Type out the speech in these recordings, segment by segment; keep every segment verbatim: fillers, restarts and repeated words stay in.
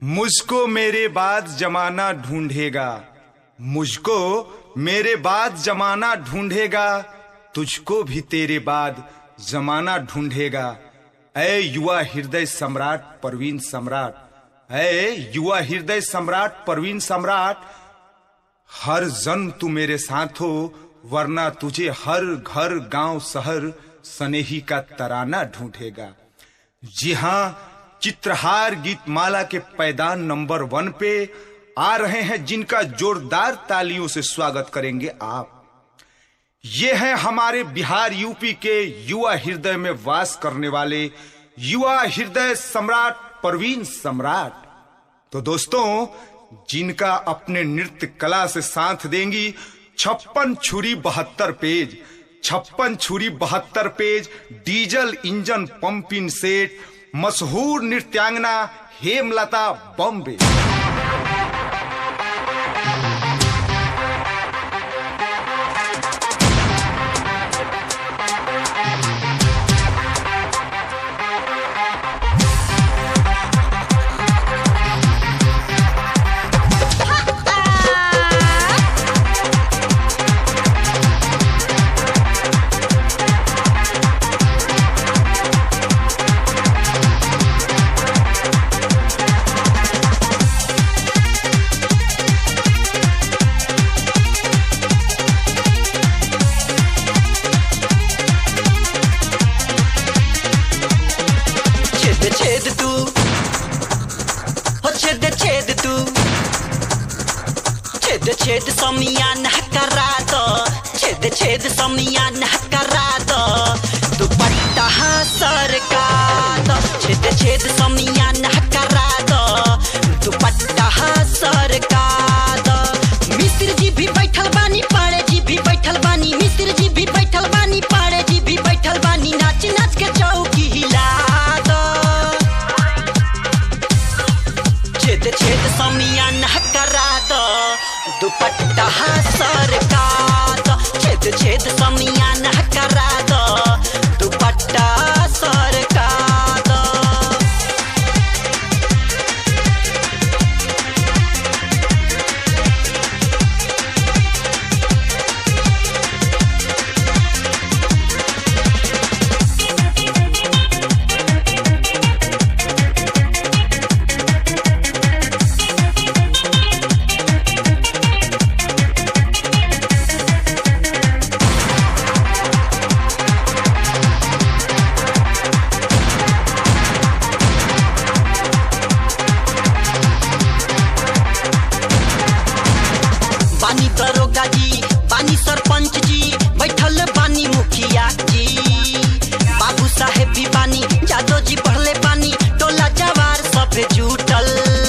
मुझको मेरे बाद जमाना ढूंढेगा, मुझको मेरे बाद जमाना ढूंढेगा, तुझको भी तेरे बाद जमाना ढूंढेगा। ऐ युवा हृदय सम्राट परवीन सम्राट, ऐ युवा हृदय सम्राट परवीन सम्राट, हर जन्म तू मेरे साथ हो, वरना तुझे हर घर गांव शहर स्नेही का तराना ढूंढेगा। जी हाँ, चित्रहार गीतमाला के पैदान नंबर वन पे आ रहे हैं, जिनका जोरदार तालियों से स्वागत करेंगे आप। ये हैं हमारे बिहार यूपी के युवा हृदय में वास करने वाले युवा हृदय सम्राट परवीन सम्राट। तो दोस्तों, जिनका अपने नृत्य कला से साथ देंगी छप्पन छुरी बहत्तर पेज, छप्पन छुरी बहत्तर page diesel engine pumping set, मशहूर नृत्यांगना हेमलता बॉम्बे। छेद समियान करा दो, छेद छेद समियान करा दो, दुपट्टा सरका दो, छेद छेद समियान करा दो, दुपट्टा सरका दो। मिस्र जी भी बैठल बानी, पाड़े जी भी बैठल बानी, मिस्र जी भी बैठल बानी, पाड़े जी भी बैठल बानी, नाच नाच के चौकी हिला दो, छेद छेद समियान करा दो, दुपट्टा सरका दो, छेद छेद समियान करा दो, दुपट्टा सरका दो। बानी दरोगा जी, बानी सरपंच जी, बैठल बानी मुखिया जी, बाबू साहेब भी बानी, जादव जी पढ़ले बानी, टोला जवार सब जुटल।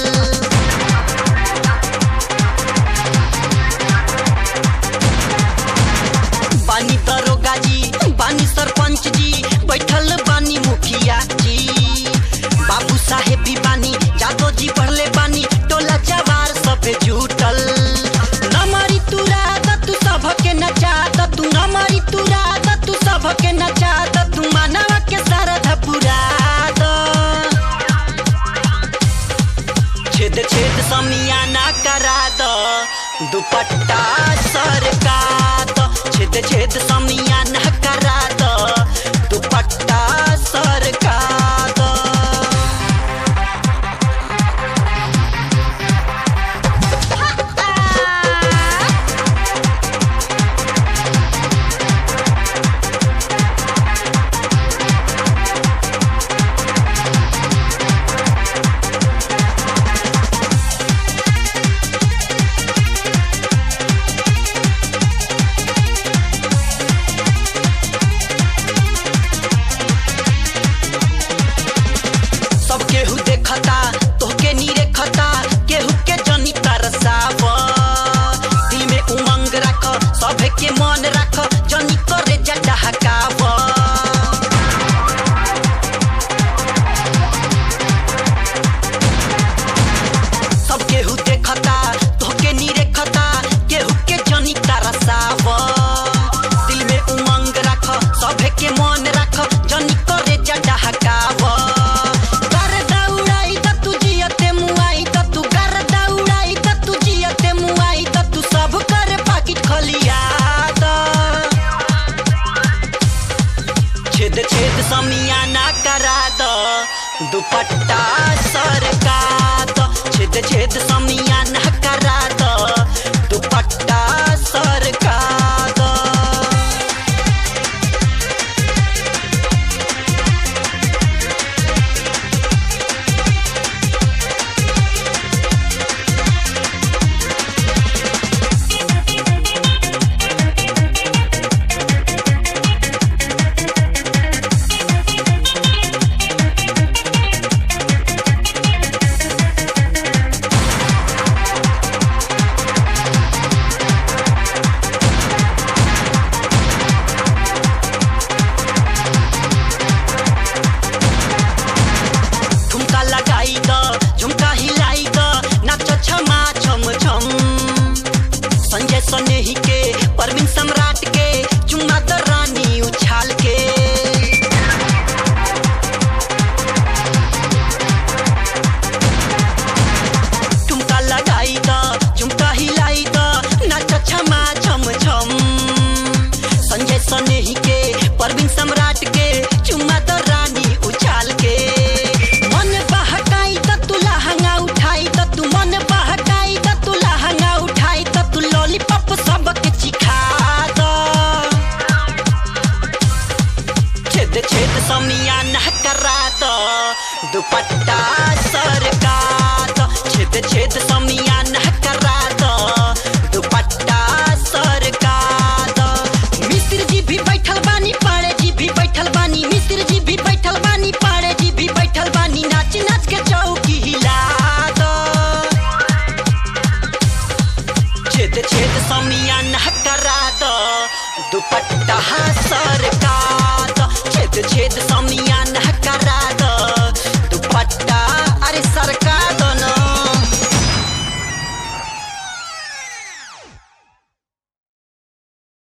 बानी दरोगा जी, बानी सरपंच जी, बैठल बानी मुखिया जी, बाबू साहेब भी बानी, जादव जी पढ़ले बानी, टोला जवार सब जुटल। नमरी तुरा द तू सबके नचा द, तू नमरी तुरा द तू सबके नचा द, तू मानवा के सरधा पुरा द, छेद छेद समियाना करा दो, दुपट्टा सरका दो, छेद छेद समियाना करा दो, दुपट्टा सरका दो। सनेही के परवीन सम्राट के चुम्मा द रानी उछाल के ठुमका लगाई द झुमका हिलाई द नाच छमा छम छम संजय सनेही के परवीन सम्राट के चुम्मा द रानी उछाल के मन बहकाई द तू लहंगा उठाई द तू मन बहकाई द तू लहंगा उठाई द तू लॉलीपॉप सबके चिखा द छेद छेद समियाना करा द दुपट्टा सरका द छेद छेद समियाना करा द दुपट्टा सरका द मिस्र जी भी बैठल बानी पाड़े जी भी बैठल बानी मिस्र जी भी बैठल बानी पाड़े जी भी बैठल बानी नाच नाच के चौकी हिला द छेद छेद समियाना करा द दुपट्टा सरका द छेद छेद समियाना करा द दुपट्टा अरे सरका